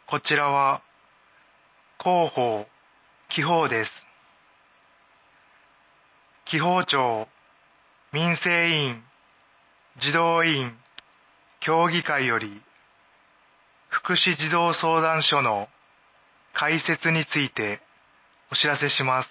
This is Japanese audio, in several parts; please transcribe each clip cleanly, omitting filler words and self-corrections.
こちらは広報、記法です。記法庁、民生委員、児童委員、協議会より、福祉児童相談所の開設についてお知らせします。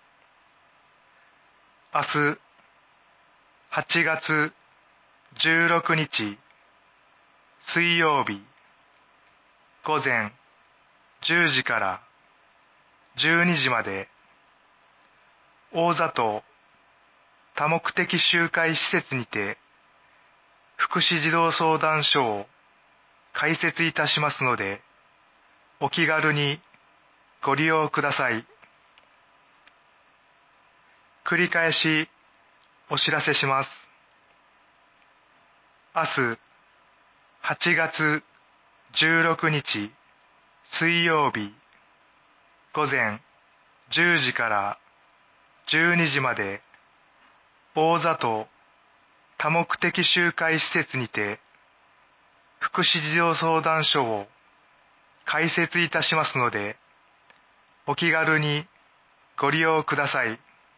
明日、8月16日、水曜日、午前10時から12時まで、大里多目的集会施設にて、福祉児童相談所を開設いたしますので、お気軽にご利用ください。繰り返しお知らせします。明日、8月16日、水曜日、午前10時から12時まで、大里多目的集会施設にて、福祉児童相談所を開設いたしますので、お気軽にご利用ください。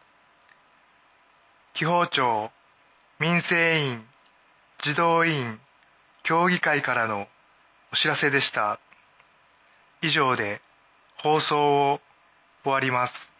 記法庁、民生委員、児童委員、協議会からのお知らせでした。以上で放送を終わります。